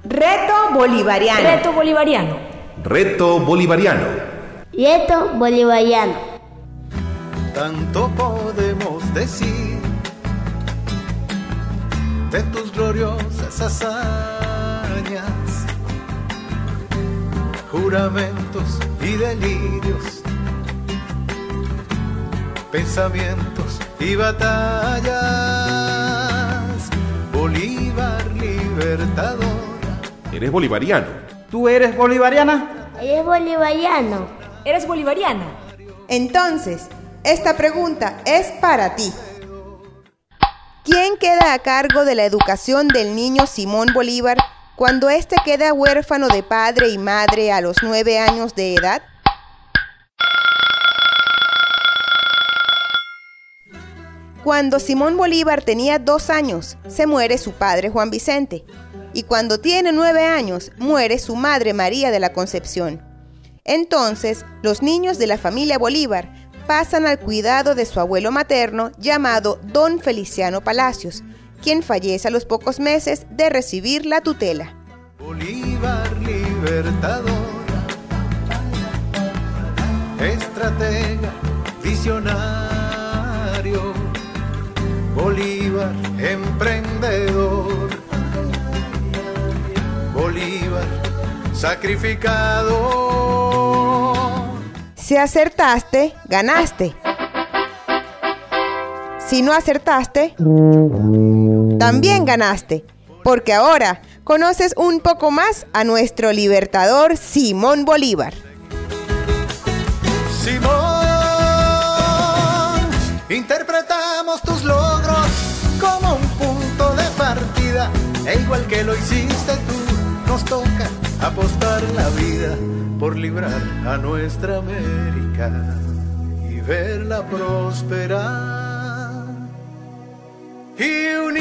Reto bolivariano. Reto bolivariano. Reto bolivariano. Reto bolivariano. Tanto podemos decir de tus gloriosas hazañas, juramentos y delirios, pensamientos y batallas. Bolívar libertador. ¿Eres bolivariano? ¿Tú eres bolivariana? ¿Eres bolivariano? ¿Eres bolivariana? Entonces, esta pregunta es para ti. ¿Quién queda a cargo de la educación del niño Simón Bolívar cuando éste queda huérfano de padre y madre a los 9 años de edad? Cuando Simón Bolívar tenía 2 años, se muere su padre Juan Vicente. Y cuando tiene 9 años, muere su madre María de la Concepción. Entonces, los niños de la familia Bolívar pasan al cuidado de su abuelo materno llamado Don Feliciano Palacios, quien fallece a los pocos meses de recibir la tutela. Bolívar libertador, estratega, visionario, Bolívar emprendedor, Bolívar sacrificado. Si acertaste, ganaste. Si no acertaste, también ganaste, porque ahora conoces un poco más a nuestro libertador Simón Bolívar. Simón, interpretamos tus logros como un punto de partida, e igual que lo hiciste tú, nos toca apostar la vida por librar a nuestra América y verla prosperar y unir